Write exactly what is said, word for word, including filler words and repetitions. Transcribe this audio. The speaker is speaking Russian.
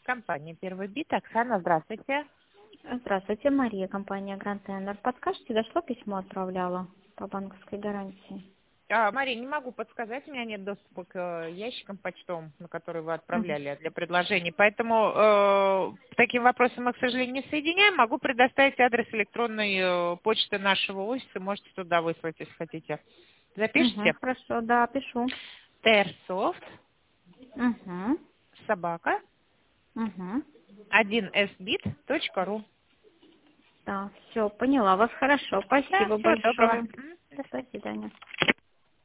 компания «Первый бит». Оксана, здравствуйте. Здравствуйте, Мария, компания Grand Tenor. Подскажите, дошло письмо, отправляла по банковской гарантии? А, Мария, не могу подсказать, у меня нет доступа к э, ящикам почтовым, на которые вы Мгм. отправляли для предложений. Поэтому э, к таким вопросам мы, к сожалению, не соединяем. Могу предоставить адрес электронной э, почты нашего офиса. Можете туда выслать, если хотите. Угу, Запишите. хорошо, да, пишу. Терсофт, Угу, собака, угу. один эс бит точка ру. Да, все, поняла вас, хорошо. Да, Спасибо всего доброго. большое. М, До До свидания. свидания.